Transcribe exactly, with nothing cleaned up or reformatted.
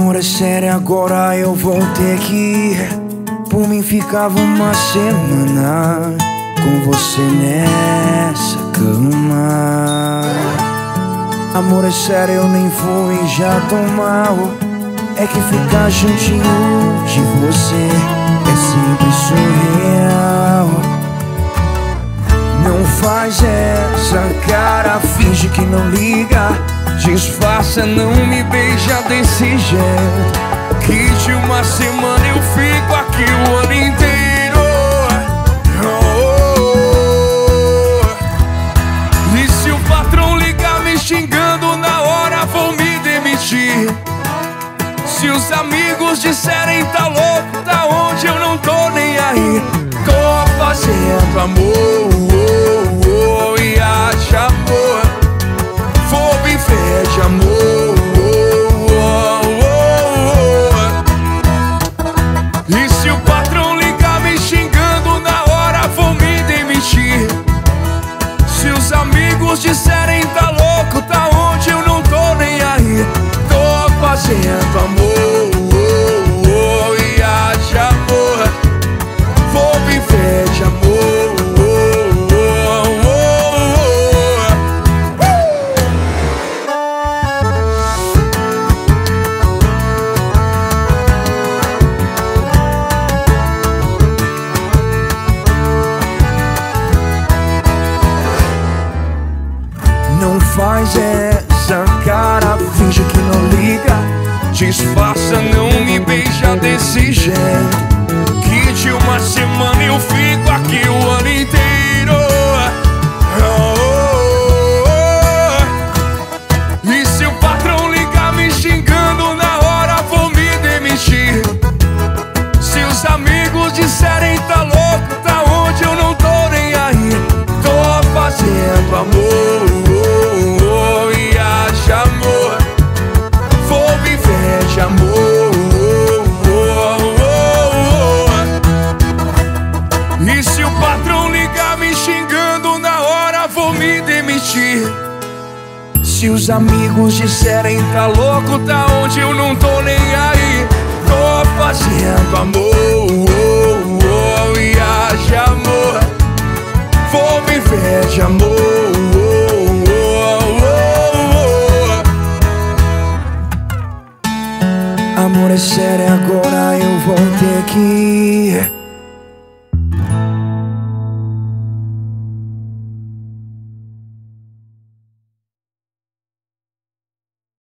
Amor, é sério, agora eu vou ter que ir. Por mim ficava uma semana com você nessa cama. Amor, é sério, eu nem fui já tão mal. É que ficar juntinho de você é sempre surreal. Não faz essa cara, finge que não liga. Disfarça, não me beija desse jeito, que de uma semana eu fico aqui o ano inteiro. Oh, oh. E se o patrão ligar me xingando na hora, vou me demitir. Se os amigos disserem tá louco, tá onde eu não tô nem aí. Tô fazendo amor, oh, oh, e acha amor. Vou viver de amor, oh, oh, oh. E se o patrão ligar me xingando na hora, vou me demitir. Se os amigos disserem tá louco, tá onde eu não tô nem aí. Tô fazendo amor, oh, oh, e haja amor. Vou viver de amor, oh, oh, oh, Não faz essa cara, finge que não liga. Disfarça, não me beija desse jeito, que de uma semana eu fico aqui o ano inteiro. Oh, oh, oh. E se o patrão ligar me xingando na hora, vou me demitir. Se os amigos disserem tá louco, tá onde eu não tô nem aí. Tô fazendo amor, oh, oh, e acha amor. Vou viver de amor, oh, oh, oh. E se o patrão ligar me xingando na hora, vou me demitir. Se os amigos disserem tá louco, tá onde eu não tô nem aí. Tô fazendo amor, oh,